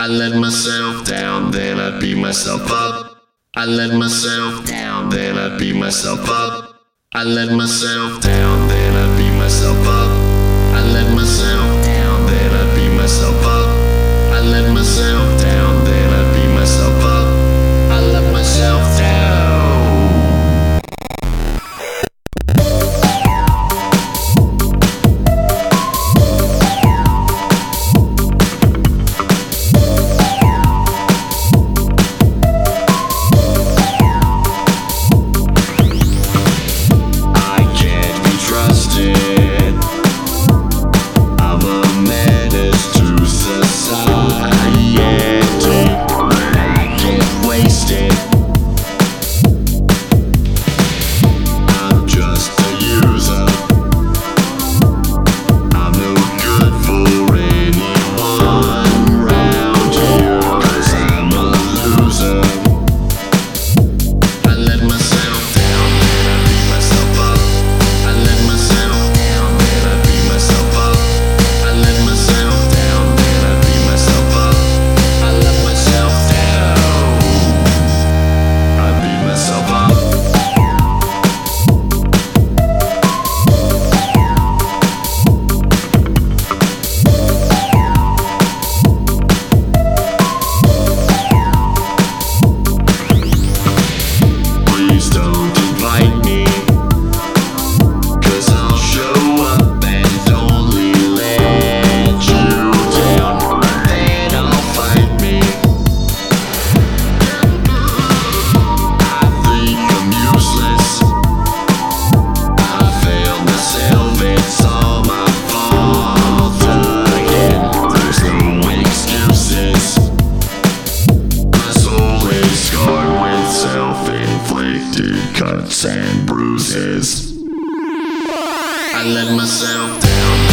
I let myself down, then I beat myself up. I let myself down, then I beat myself up. I let myself down, then I beat myself up. I let myself down, then I beat myself up. I let myself down, then I beat myself up. I let myself down. Cuts and bruises. I let myself down.